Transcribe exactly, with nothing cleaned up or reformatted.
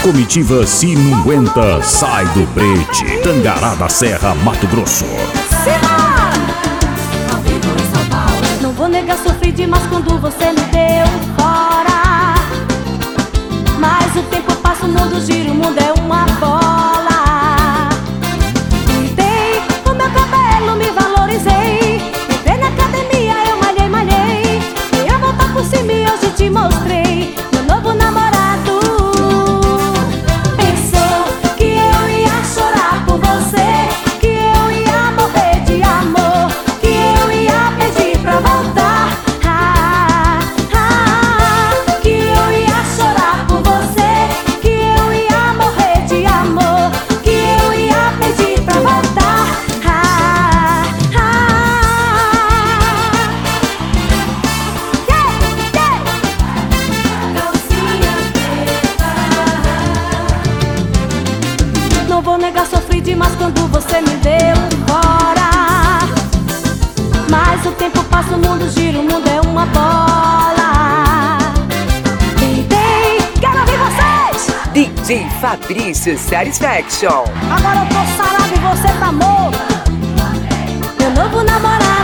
Comitiva Se Não Aguenta, sai do Brete. Tangará da Serra, Mato Grosso. Não vou negar, sofri demais quando você me deu fora. Mas o tempo passa, o mundo gira, o mundo é uma bola. Cuidei do meu cabelo, me valorizei. Entrei na academia, eu malhei, malhei. E a volta por cima e hoje te mostrei meu novo namorado. Pensou que eu ia chorar por você, que eu ia morrer de amor, que eu ia pedir pra voltar. Ah, ah, que eu ia chorar por você, que eu ia morrer de amor, que eu ia pedir pra voltar. Ah, ah. Yeah, yeah. Calcinha preta. Não vou negar, sofri demais quando você me deu fora. Mas o tempo passa, o mundo gira, o mundo é uma bola. Tentei, quero ouvir vocês. D J Fabrício Satisfaction. Agora eu tô sarado e você tá morto. Meu novo namorado.